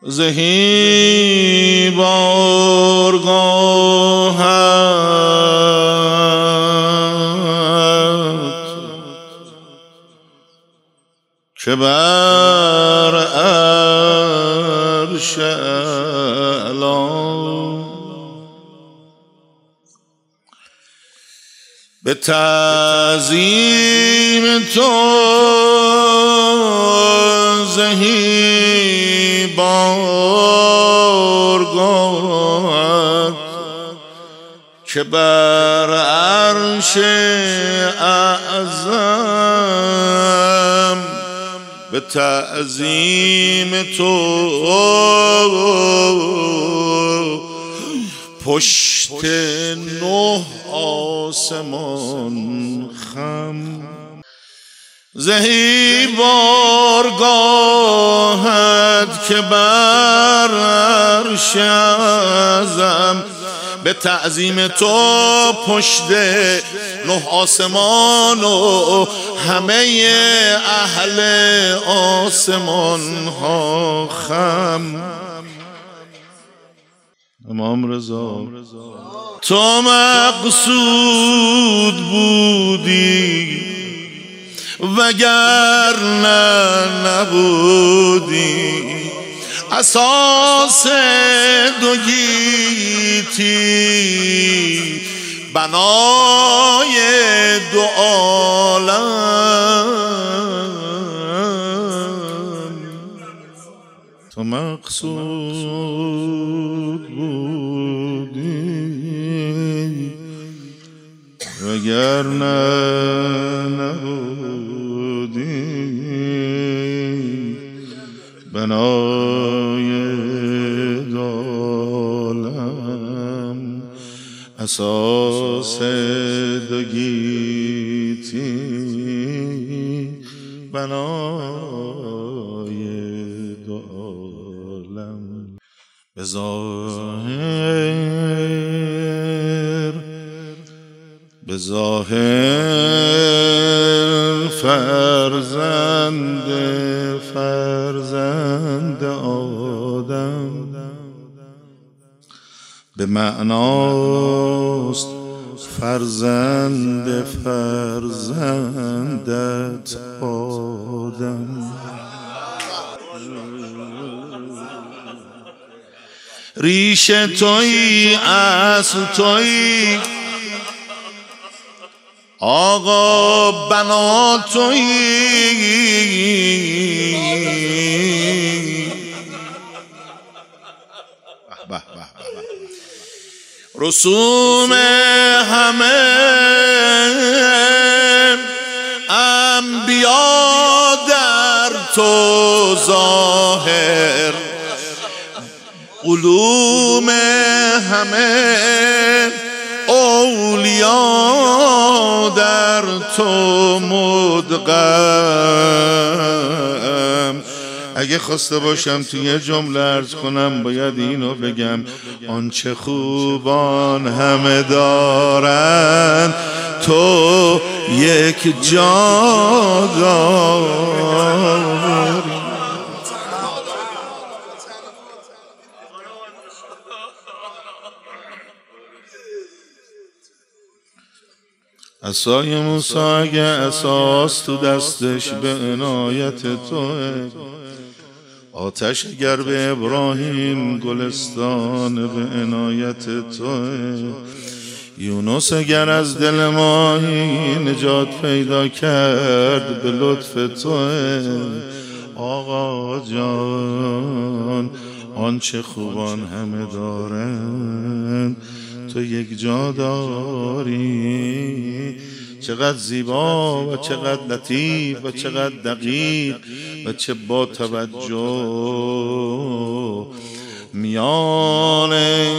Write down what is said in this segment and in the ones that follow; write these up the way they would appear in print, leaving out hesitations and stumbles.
زهی بارگاهت که بر عرش اعلی به تعظیم تو زهی بارگاهت که بر عرش اعظم به تعظیم تو پشت 9 آسمان خم زهی بارگاهت که بر عرش اعظم به تعظیم تو پشت 9 آسمان و همه اهل آسمان ها خم. امام رضا تو مقصود بودی وگرنه نبودی اساس 2 گیتی بنای 2 عالم. تو مقصود بودی وگرنه نبودی بنای 2 عالم اساس 2 گیتی بنای 2 عالم. به ظاهر فرزند آدم به معناست فرزندت آدم. ریش تویی اصل تویی آقا بنا تویی رسوم همه انبیا در تو ظاهر علوم همه اولیا در تو مدغم. اگه خواسته باشم توی یه جمله عرض کنم باید اینو بگم آنچه خوبان همه دارن تو یک جا داری. عصای موسی اگه اساس تو دستش به عنایت توه، آتش اگر به ابراهیم گلستان به عنایت توه، یونس اگر از دل ماهی نجات پیدا کرد به لطف توه. آقا جان آنچه خوبان همه دارن تو یک جا داری. چقدر زیبا و چقدر لطیف و چقدر دقیق و چه با توجه میان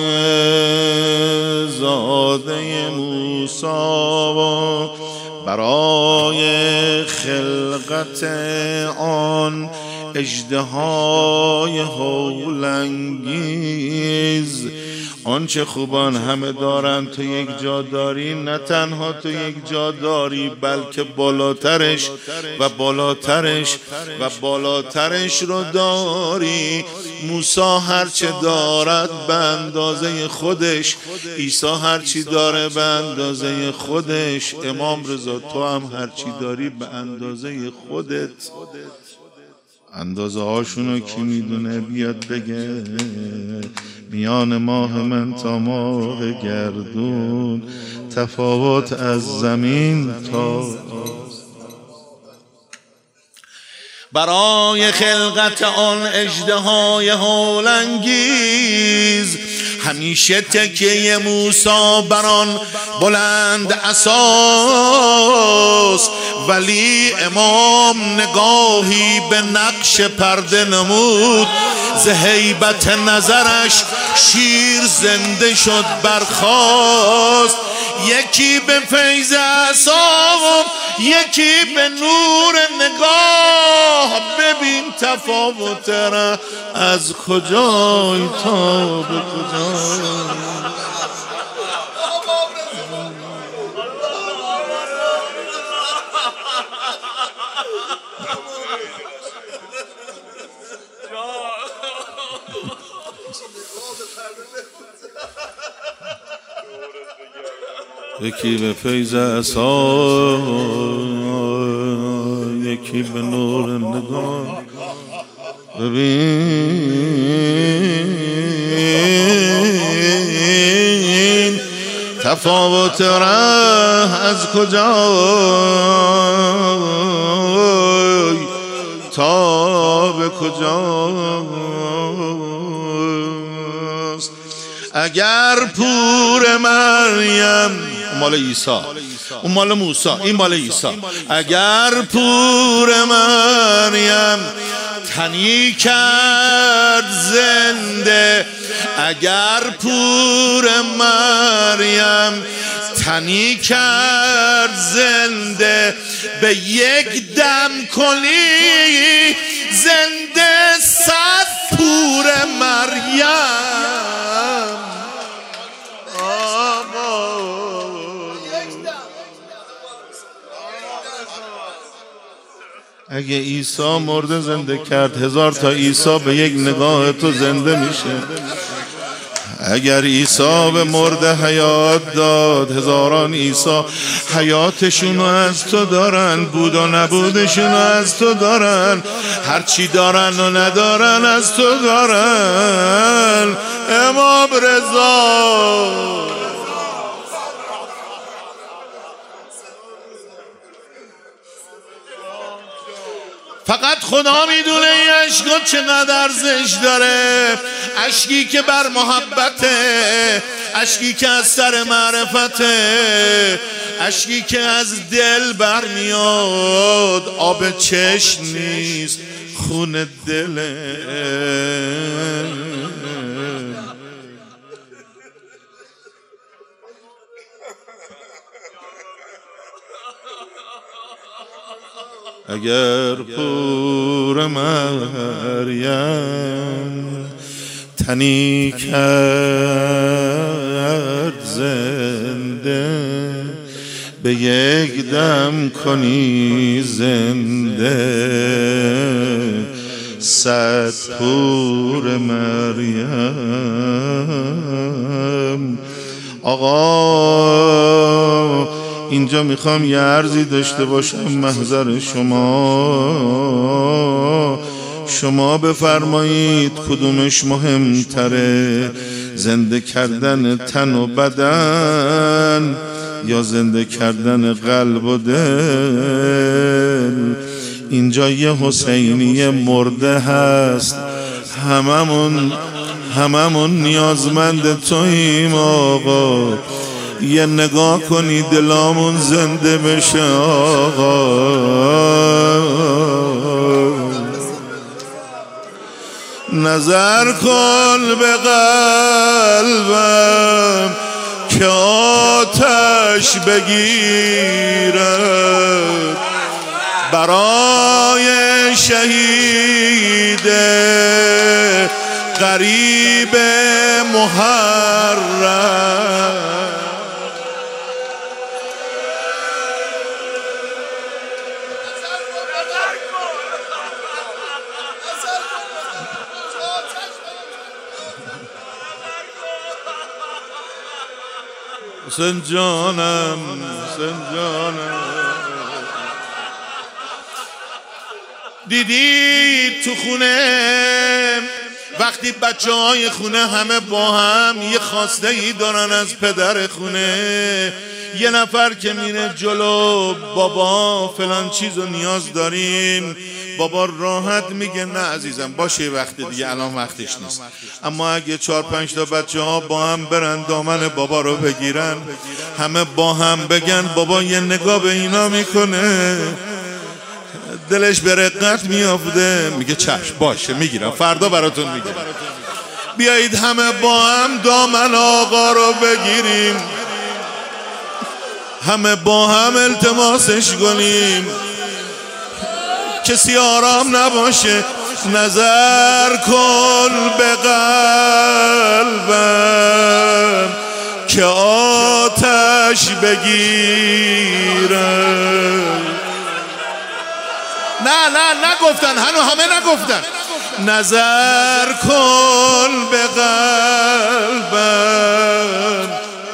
زاده موسی و برای خلقت آن اژدهای هولانگیز آنچه خوبان همه دارن تو یک جا داری، نه تنها تو یک جا داری بلکه بالاترش و بالاترش و بالاترش رو داری. موسی هرچه دارد به اندازه خودش، عیسی هرچی داره به اندازه خودش، امام رضا تو هم هرچی داری به اندازه خودت. اندازه هاشونو کی میدونه بیاد بگه. میان ماه من تا ماه گردون تفاوت از زمین تا برای خلقت آن اژدهای هولانگیز همیشه تکیه موسی بران بلند اساس. ولی امام نگاهی به نقش پرده نمود، ز هیبت نظرش شیر زنده شد برخاست. یکی به فیض اعصاب، یکی به نور نگاه. ببین تفاوت را از کجای تا به کجای. یکی به فیض اعصاب، یکی به نور نگاه. ببین تفاوت ره از کجای تا به کجاست. اگر پور مریم، مال عیسی، اون مال موسی، این مال عیسی. اگر پور مریم تنی کرد زنده، اگر پور مریم تنی کرد زنده، به یک دم کنی زنده 100 پور مریم. اگه عیسی مرده زنده کرد، 1000 تا عیسی به یک نگاه تو زنده میشه. اگر عیسی به مرده حیات داد، 1000 عیسی حیاتشونو از تو دارن، بود و نبودشونو از تو دارن، هرچی دارن و ندارن از تو دارن. امام رضا فقط خدا میدونه این عشقا چقدر ارزش داره. عشقی که بر محبته، عشقی که از سر معرفته، عشقی که از دل برمیاد. آب چشم نیست، خون دله. اگر پور مریم تنی کرد زنده، به یک دم کنی زنده 100 پور مریم. آقا اینجا میخوام یه عرضی داشته باشم محضر شما بفرمایید کدومش مهمتره، زنده کردن تن و بدن یا زنده کردن قلب و دل؟ اینجا یه حسینی مرده هست، هممون نیازمند توییم آقا. یه نگاه کنی دلامون زنده بشه آقا. نظر کن به قلبم که آتش بگیرد برای شهید غریب محرم. حسین جانم، حسین جانم، دیدی تو خونه وقتی بچه های خونه همه با هم یه خواسته ای دارن از پدر خونه، یه نفر که میره جلو بابا فلان چیزو نیاز داریم، بابا راحت میگه نه عزیزم باشه وقت دیگه الان وقتش نیست. اما اگه 4-5 تا بچه ها با هم برن دامن بابا رو بگیرن، همه با هم بگن بابا یه نگاه به اینا میکنه، دلش به رقت میافته، میگه چشم باشه میگیرم فردا براتون میگیرم. بیایید همه با هم دامن آقا رو بگیریم، همه با هم التماسش کنیم، کسی آرام نباشه، نظر کن به قلبم که آتش بگیره. نه نگفتن، همه نگفتن. نظر کن به قلبم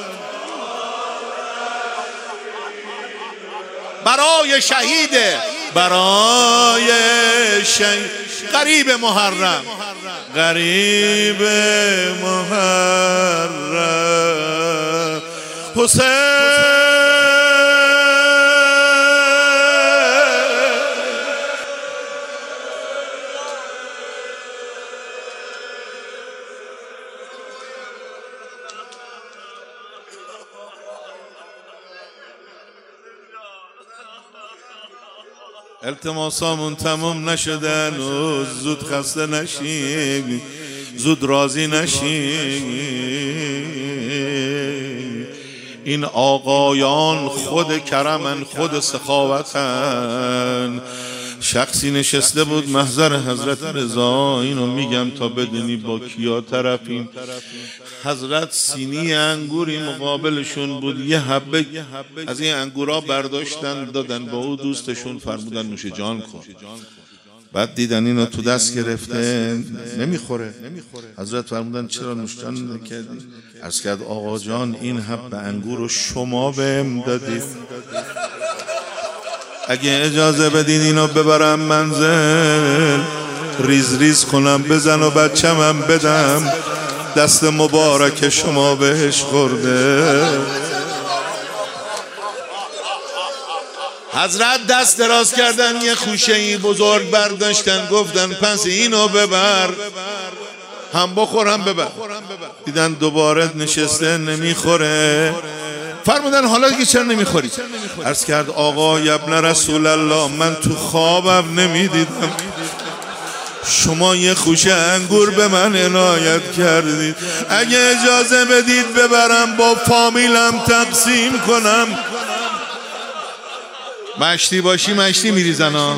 برای شهیده، برای شهید غریب محرم، غریب محرم حسین. التماسامون تمام نشدن و زود خسته نشیم، زود راضی نشیم. این آقایان خود کرمن، خود سخاوتن. شخصی نشسته بود محضر حضرت رضا، اینو میگم تا بدونی با کیا طرفیم. حضرت سینی انگوری مقابلشون بود، یه حبه از این انگورا برداشتن دادن با او دوستشون، فرمودن نوش جان کن. بعد دیدن اینو تو دست گرفته نمیخوره، حضرت فرمودن چرا نوش جان نکردی؟ عرض کرد آقا جان این حبه انگور رو شما بهم دادید، اگه اجازه بدین اینو ببرم منزل، ریز ریز کنم بزن و بچه‌مم بدم، دست مبارک شما بهش خورده. حضرت دست دراز کردن، یه خوشه‌ای بزرگ برداشتن، گفتن پس اینو ببر، هم بخور هم ببر. دیدن دوباره نشسته نمیخوره، فرمودن حالا دیگه چرا نمیخوری؟ عرض کرد آقا ابن رسول الله من تو خوابم نمیدیدم، شما یه خوشه انگور به من عنایت کردید، اگه اجازه بدید ببرم با فامیلم تقسیم کنم. مشتی باشی مشتی میریزن ها.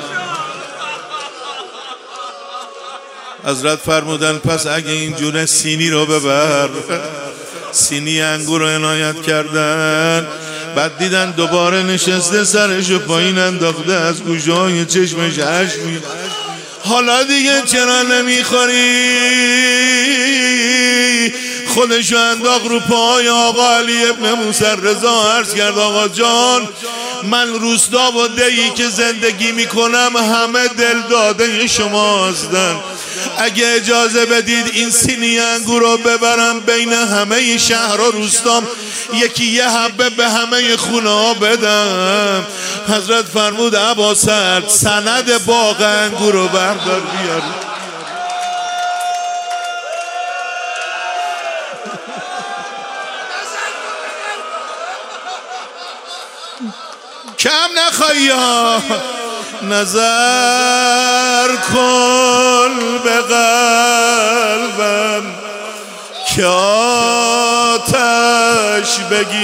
حضرت فرمودن پس اگه اینجوره سینی رو ببر. سینی انگور رو عنایت کردن. بعد دیدن دوباره نشسته سرشو پایین انداخته، از گوشه‌های چشمش اشک میاد. حالا دیگه چرا نمیخوری؟ خودشو انداخت رو پای آقا علی ابن موسی رضا، عرض کرد آقا جان من روستا و دهی که زندگی میکنم همه دل داده شما هستن، اگه اجازه بدید این سینی انگور رو ببرم بین همه شهر و روستام، یکی یه حبه به همه خونه ها بدم. حضرت فرمود ابا سعد سند باغ انگور رو بردار بیار. کم نخواهی ها. نظر کن به قلبم که آتش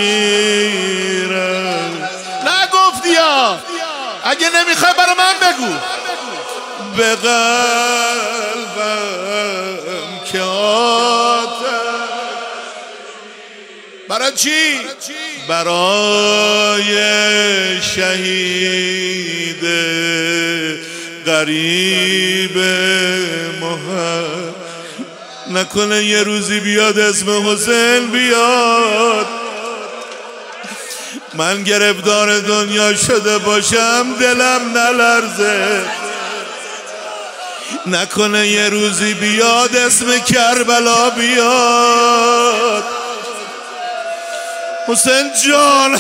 بگیره. نگفتی ها، اگه نمیخوای برای من بگو. به قلبم که آتش. برای چی؟ برای شهید غریب محمد. نکنه یه روزی بیاد اسم حسین بیاد، من گرفتار دنیا شده باشم دلم نلرزه. نکنه یه روزی بیاد اسم کربلا بیاد. حسین جان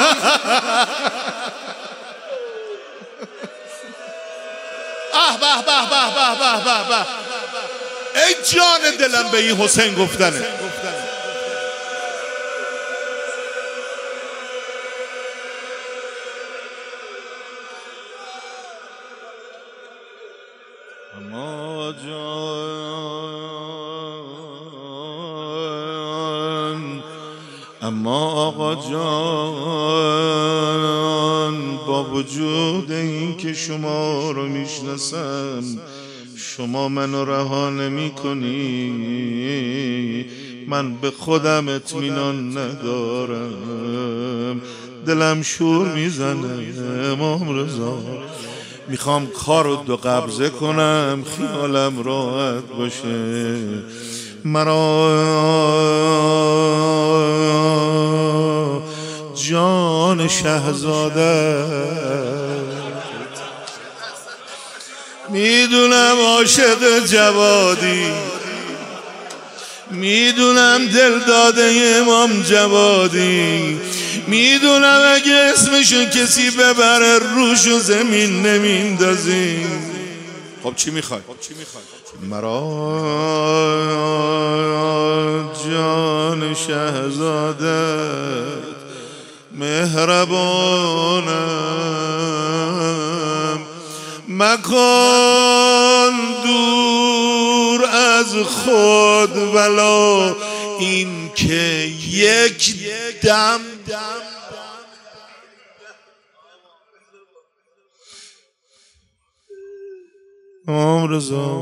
به به به به به به به. ای جان دلم به این حسین گفتنه. اما جان، اما آقا جان، با وجود این که شما رو میشناسم شما منو رها نمی کنی. من به خودم اطمینان ندارم، دلم شور میزنه. امام رضا میخوام کارو دو قبضه کنم خیالم راحت باشه. مرا جان شهزاده میدونم عاشق جوادی، میدونم دل داده امام جوادی، میدونم اگه اسمشو کسی ببره روشو زمین نمیندازی. خب چی میخوای؟ مرا جان شهزاده مهربانم مکن دور از خود ولو این که یک دم. امام رضا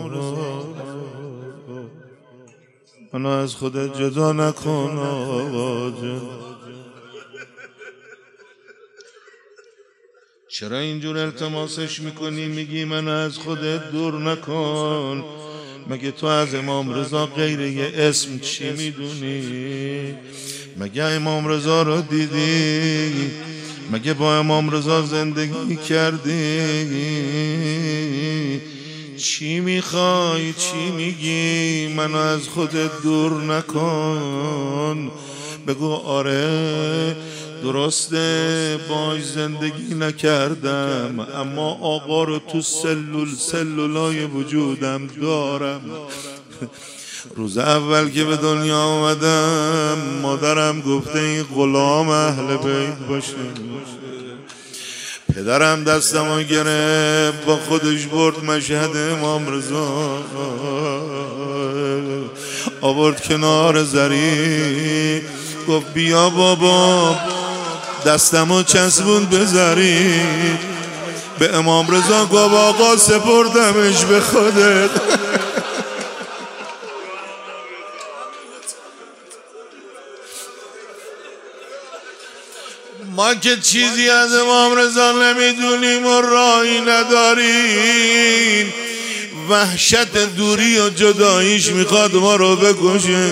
منو از خودت جدا نکن آقا جان. چرا اینجور التماسش میکنی؟ میگی منو از خودت دور نکن. مگه تو از امام رضا غیر یه اسم چی میدونی؟ مگه امام رضا رو دیدی؟ مگه با امام رضا زندگی کردی؟ چی میخوای؟ چی میگی؟ منو از خودت دور نکن. بگو آره درسته باش زندگی نکردم، اما آقا رو تو سلولای وجودم دارم. روز اول که به دنیا آمدم مادرم گفته این غلام اهل بیت باشه. پدرم دستمو گرفت با خودش برد مشهد امام رضا، آورد کنار زری، گفت بیا بابا، دستمو چسبوند به زری. به امام رضا گفت آقا سپردمش به خودت. ما که چیزی از امام رضا نمیدونیم و راهی نداریم. وحشت دوری و جداییش میخواد ما رو بکشه.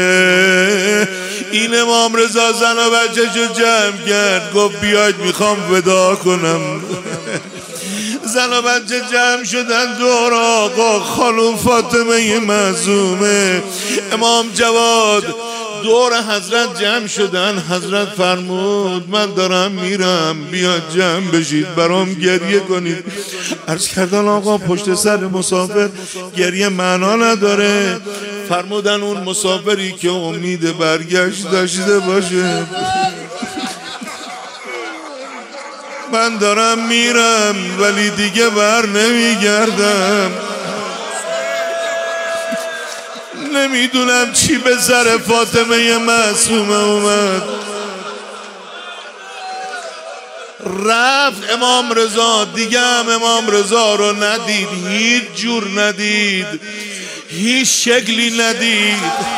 این امام رضا زن و بچه‌شو جمع کرد، گفت بیاید میخوام ودا کنم. زن و بچه جمع شدن دور آقا. خانم فاطمه معصومه، امام جواد دور حضرت جمع شدن. حضرت فرمود من دارم میرم، بیاد جمع بشید برام گریه کنید. عرض کردن آقا پشت سر مسافر گریه معنا نداره. فرمودن اون مسافری که امید برگشت داشته باشه. من دارم میرم ولی دیگه بر نمیگردم. نمیدونم چی به سر فاطمه معصومه اومد. رفت امام رضا، دیگه هم امام رضا رو ندید، هیچ جور ندید، هیچ شکلی ندید.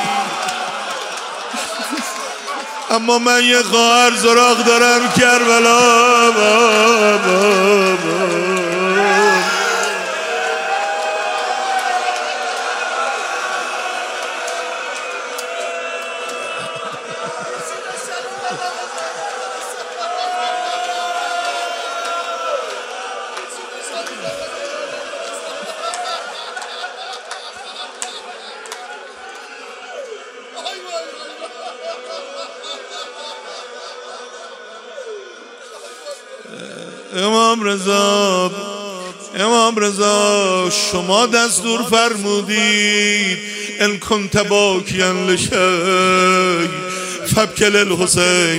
اما من یه خواهر زراق دارم کربلا. امام رضا شما دستور فرمودید ان کنت باکیا لشی فابکل الحسین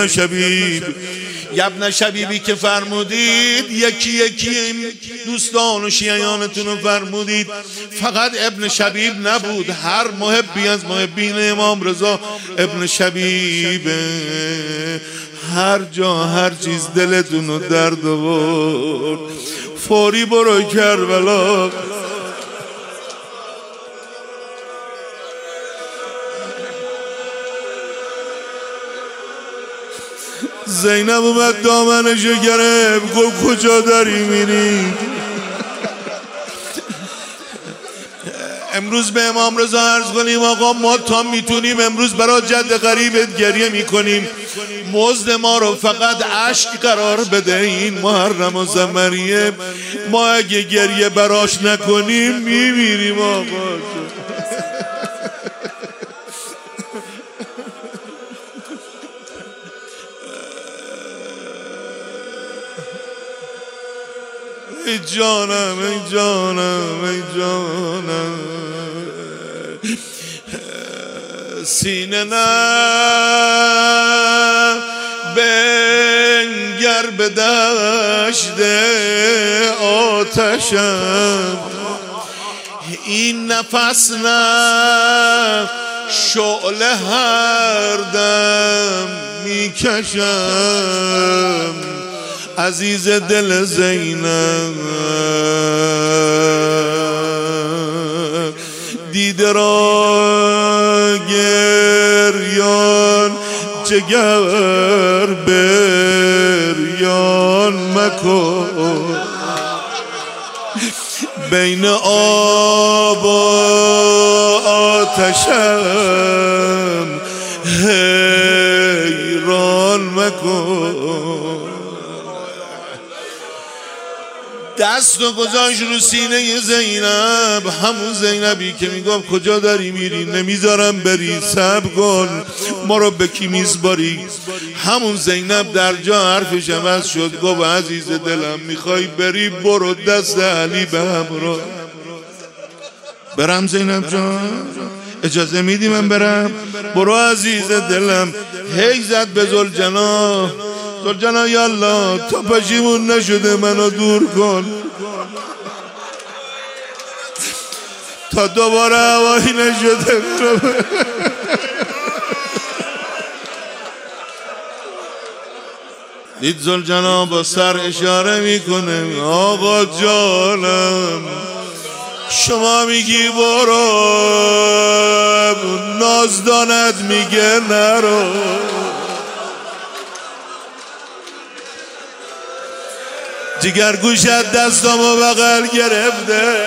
یبن شبیبی که فرمودید یکی یکی این دوستان و شیعیانتون رو فرمودید. فقط ابن شبیب نبود، هر محبی از محبین امام رضا ابن شبیب. هر جا هر چیز دلتون رو درد آورد فوری برو کربلا. زینب اومد دامنشو گرفت گفت کجا داری میری؟ امروز به امام رضا عرض کنیم آقا ما تا میتونیم امروز برای جد غریبت گریه میکنیم، مزد ما رو فقط اشک قرار بده. این محرم و زمریه ما اگه گریه براش نکنیم میمیریم آقا. ای جانم ای جانم ای جانم سینه نه بنگر به دشت آتشم، این نفس نه شعله هر دم میکشم. عزیز دل زینب دیده را گریان جگر بریان مکن، بین آب و آتشم حیران مکن. دست و گذاشت رو سینه زینب، همون زینبی که میگفت کجا داری میری؟ نمیذارم بری، صبر کن، ما رو به کی میسپاری؟ همون زینب در جا حرفش عوض شد، گفت عزیز دلم میخوای بری برو دست علی به همراه. برم زینب جان؟ اجازه میدی من برم؟ برو عزیز دلم. هی زد به ذوالجلال، ذوالجلال یالله تا پشیمون نشده منو دور کن، تا دوباره هوایی نشده. دید ذوالجلال با سر اشاره میکنه آقا جانم شما میگی برو، نازدانت میگه نرو. جگر گوشت دستامو بغل گرفته،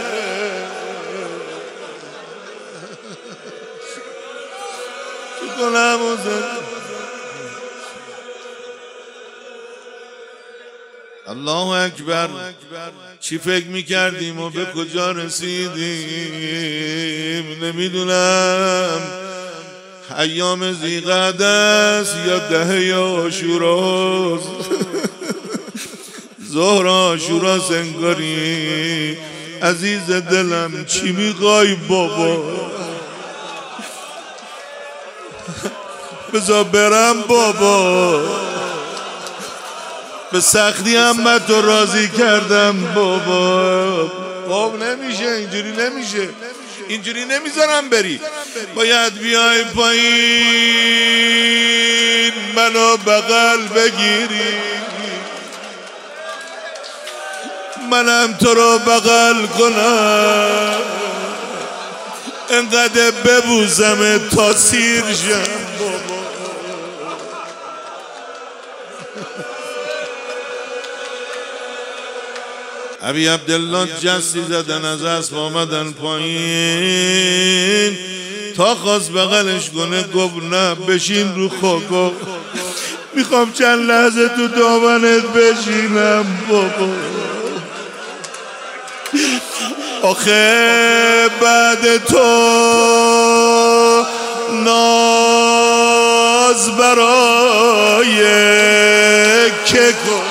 چی کنم الله اکبر. چی فکر میکردیم و به کجا رسیدیم نمیدونم. ایام ذی‌قعده یا دهه عاشوراست. ظهر عاشورا سنگاری. عزیز دلم چی میخوای بابا؟ بذار برم بابا، به سختی هم تو راضی کردم بابا. خب نمیشه، اینجوری نمیشه، اینجوری نمیذارم بری. باید بیای پایین منو بغل بگیری، منم تو رو بغل کنم. انقدر ببوزم تا سیر شم بابا. ابی عبدالله جستی زدن از اسب آمدن پایین، تا خواست بغلش کنه گفت نه بشین رو خاکا، میخوام چند لحظه تو دامنت بشینم بابا. آخه بعد تو ناز برای که کن.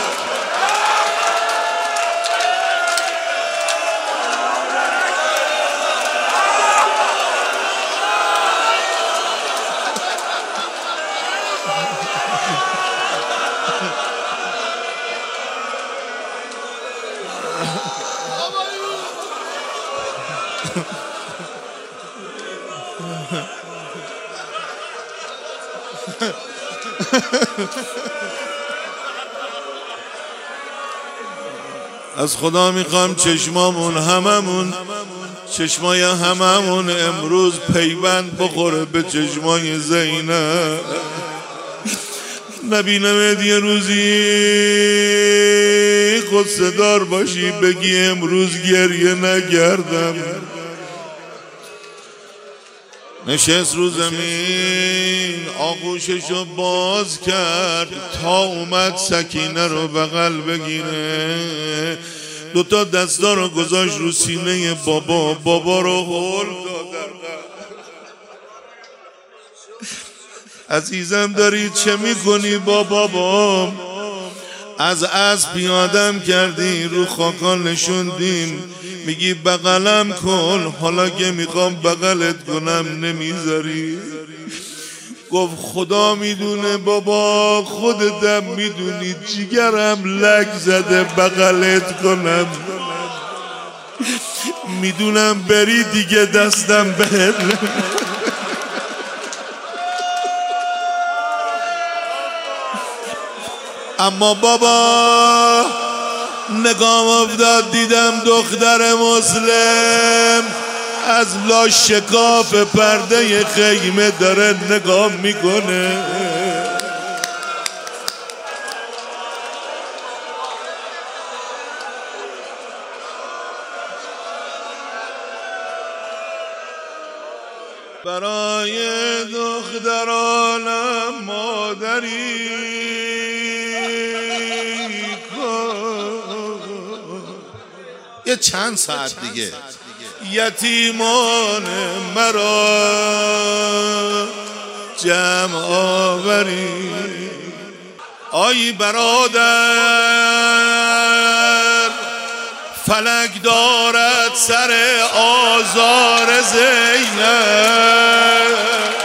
از خدا میخوام چشمامون هممون، چشمای هممون امروز پیوند بخوره به چشمای زینب. نبینمت یه روزی قصه دار باشی بگی امروز گریه نکردم. نشست رو زمین آغوششو باز کرد تا اومد سکینه رو بغل بگیره، دوتا دستا رو گذاشت رو سینه بابا، بابا رو هل داد. عزیزم داری چه میکنی با بابام؟ از اسب پیادم کردی رو خاکان نشوندیم، میگی بغلم کن، حالا که میخوام بغلت کنم نمیذاری. گفت خدا میدونه بابا، خودتم میدونی جیگرم لک زده بغلت کنم، میدونم بری دیگه دستم بهت. اما بابا نگام افتاد دیدم دختر مسلم از لا شکاف پرده خیمه داره نگام میکنه. برای دخترانم مادری یه چند ساعت دیگه یتیمان مرا جمع آوری. آی برادر فلک دارد سر آزار زینب،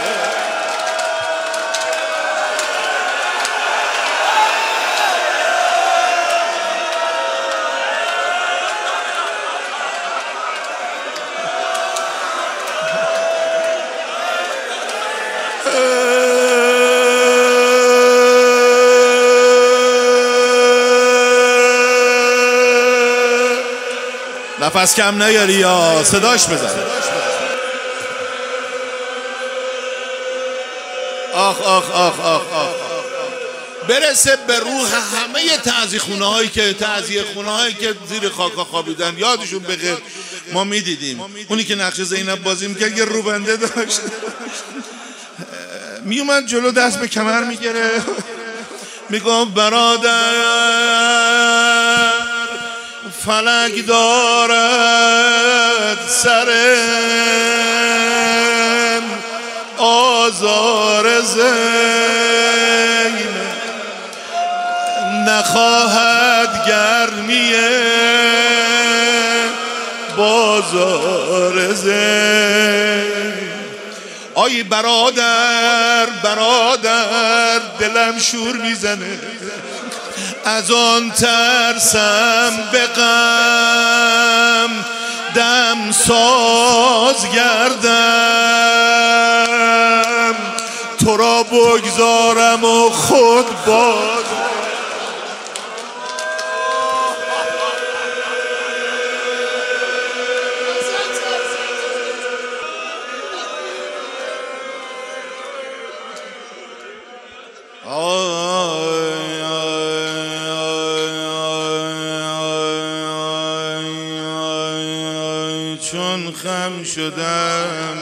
نفس کم نیاری یا صداش بزن. آخ آخ آخ آخ آخ برسه به روح همه تعزیه خونه هایی که زیر خاکا خوابیدن. یادشون بخیر ما میدیدیم اونی که نقش زینب بازی میکرد یه روبنده داشت، میومد جلو دست به کمر میگره، میگفت برادر فلک دارد سرم آزار زینب، نخواهد گرمی بازار زینب. آی برادر دلم شور میزنه، از آن ترسم به غم دم ساز گردم، تو را بگذارم و خود باز. خم شدم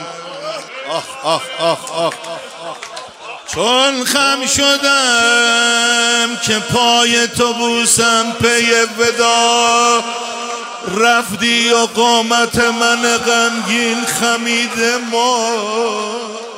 چون خم شدم که پای تو بوسم پی ودا رفتی و قامت من غمگین خمیده ما